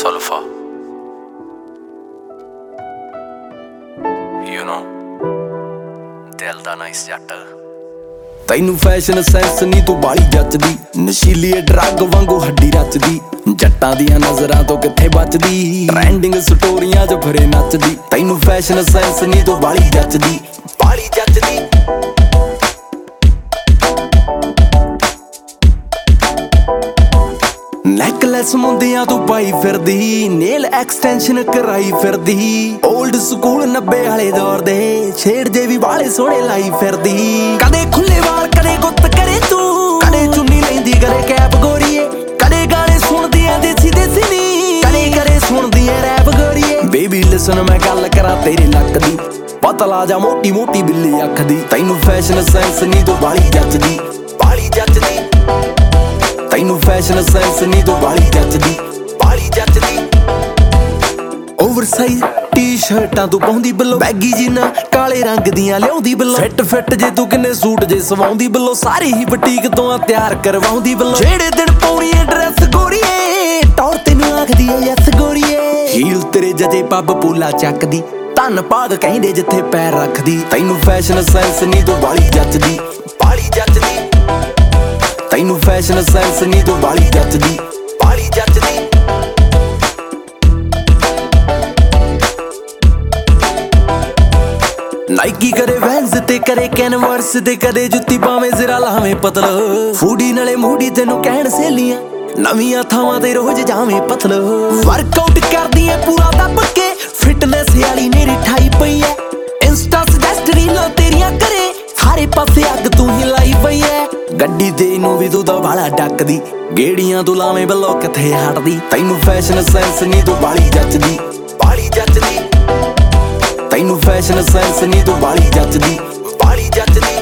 Sulfur. You know, ਦਿਲ ਦਾ nice ਜੱਟ। ਤੈਨੂੰ ਫੈਸ਼ਨ ਸੈਂਸ ਨੀ ਤੂੰ ਬਾਲੀ ਜੱਚਦੀ, ਨਸ਼ੀਲੀ ਡਰੱਗ ਵਾਂਗੂ ਹੱਡੀ ਰਚਦੀ, ਜੱਟਾਂ ਦੀਆਂ ਨਜ਼ਰਾਂ ਤੋਂ ਕਿੱਥੇ ਬਚਦੀ, ਟ੍ਰੈਂਡਿੰਗ ਸਟੋਰੀਆਂ 'ਚ ਫਿਰੇ ਨੱਚਦੀ। ਤੈਨੂੰ ਫੈਸ਼ਨ ਸੈਂਸ ਨੀ ਤੂੰ ਬਾਲੀ ਜੱਚਦੀ, ਬਾਲੀ ਜੱਚਦੀ। ਨੈਕਲੈਸ ਮੁੰਦਿਆਂ ਤੂੰ ਪਾਈ ਫਿਰਦੀ, ਨੇਲ ਐਕਸਟੈਂਸ਼ਨ ਕਰਾਈ ਫਿਰਦੀ, ਓਲਡ ਸਕੂਲ 90 ਵਾਲੇ ਦੌਰ ਦੇ ਛੇੜ ਜੇ ਵੀ ਵਾਲੇ ਸੋਹਣੇ ਲਾਈ ਫਿਰਦੀ। ਕਦੇ ਖੁੱਲੇ ਵਾਲ ਕਦੇ ਗੁੱਤ ਕਰੇ ਤੂੰ, ਕਦੇ ਚੁੰਨੀ ਲੈਂਦੀ ਕਰੇ ਕੈਪ ਗੋਰੀਏ, ਕਦੇ ਗਾਣੇ ਸੁਣਦੀ ਐ ਦੇਸੀ ਦੇਸੀ ਨੀ, ਕਦੇ ਕਦੇ ਸੁਣਦੀ ਐ ਰੈਪ ਗੋਰੀਏ। ਬੇਬੀ ਲਿਸਨ ਮੈਂ ਗੱਲ ਕਰਾਂ ਤੇਰੇ ਲੱਕ ਦੀ, ਪਤਲਾ ਜਾ ਮੋਟੀ ਮੋਟੀ ਬਿੱਲੀ ਅੱਖ ਦੀ। ਤੈਨੂੰ ਫੈਸ਼ਨ ਸੈਂਸ ਨੀ ਤੂੰ ਬਾਲੀ ਜੱਚਦੀ, ਬਾਲੀ ਜੱਚਦੀ। ਤੈਨੂੰ ਫੈਸ਼ਨ ਸੈਂਸ ਨੀ ਤੂੰ ਬਾਲੀ ਜੱਚਦੀ, ਬਾਲੀ ਜੱਚਦੀ। ਓਵਰਸਾਈਜ਼ ਟੀ-ਸ਼ਰਟਾਂ ਤੂੰ ਪਾਉਂਦੀ ਬਿੱਲੋ, ਬੈਗੀ ਜੀਨਾਂ ਕਾਲੇ ਰੰਗ ਦੀਆਂ ਲਿਆਉਂਦੀ ਬਿੱਲੋ, ਫਿੱਟ ਜੇ ਤੂੰ ਕਿੰਨੇ ਸੂਟ ਜੇ ਸਵਾਉਂਦੀ ਬਿੱਲੋ, ਸਾਰੇ ਹੀ ਬੁਟੀਕ ਤੋਂ ਆ ਤਿਆਰ ਕਰਵਾਉਂਦੀ ਬਿੱਲੋ। ਜਿਹੜੇ ਦਿਨ ਪਾਉਣੀ ਏ ਡਰੈਸ ਗੋਰੀਏ, ਟੌਰ ਤੈਨੂੰ ਆਖਦੀ ਏ ਯੈਸ ਗੋਰੀਏ। ਹੀਲ ਤੇਰੇ ਜਦੇ ਪੱਬ ਪੂਲਾ ਚੱਕਦੀ, ਧੰਨ ਭਾਗ ਕਹਿੰਦੇ ਜਿੱਥੇ ਪੈਰ ਰੱਖਦੀ। ਤੈਨੂੰ ਫੈਸ਼ਨ ਸੈਂਸ ਨੀ ਤੂੰ ਬਾਲੀ ਜੱਚਦੀ, ਬਾਲੀ ਜੱਚਦੀ। ਤੈਨੂੰ ਫੈਸ਼ਨ ਸੈਂਸ ਨੀ ਤੂੰ ਬਾਲੀ ਜੱਚਦੀ, ਬਾਲੀ ਜੱਚਦੀ। ਨਾਈਕੀ ਕਰੇ ਵੈਨਸ ਤੇ ਕਰੇ ਕੈਨਵਸ ਤੇ, ਕਦੇ ਜੁੱਤੀ ਪਾਵੇਂ ਜ਼ਰਾ ਲਾਵੇਂ ਪਤਲ, ਫੂਡੀ ਨਾਲੇ ਮੂਡੀ ਤੈਨੂੰ ਕਹਿਣ ਸਹੇਲੀਆਂ, ਨਵੀਆਂ ਥਾਵਾਂ ਤੇ ਰੋਜ਼ ਜਾਵੇਂ ਪਤਲ। ਵਰਕਆਊਟ ਕਰਦੀ ਏ ਪੂਰਾ ਦੱਬ ਕੇ, ਫਿਟਨੈਸ ਵਾਲੀ ਮੇਰੀ ਠਾਈ ਪਈ ਐ, ਇੰਸਟਾ ਸੁਜੈਸਟ ਰੀਲਾਂ ਤੇਰੀਆਂ ਕਰੇ, ਸਾਰੇ ਪਾਸੇ ਅੱਗ ਤੂੰ ਹੀ ਲਾਈ ਪਈ ਐ। ਗੱਡੀ ਤੇ ਨੂੰ ਵੀ ਤੂੰ ਤਾਂ ਵਾਲਾ ਡੱਕਦੀ, ਗੇੜੀਆਂ ਤੂੰ ਲਾਵੇਂ ਬੱਲੋ ਕਿੱਥੇ ਹਟਦੀ। ਤੈਨੂੰ ਫੈਸ਼ਨ ਸੈਂਸ ਨੀ ਤੂੰ ਬਾਲੀ ਜੱਚਦੀ, ਬਾਲੀ ਜੱਚਦੀ। ਤੈਨੂੰ ਫੈਸ਼ਨ ਸੈਂਸ ਨੀ ਤੂੰ ਬਾਲੀ ਜੱਚਦੀ, ਬਾਲੀ ਜੱਚਦੀ।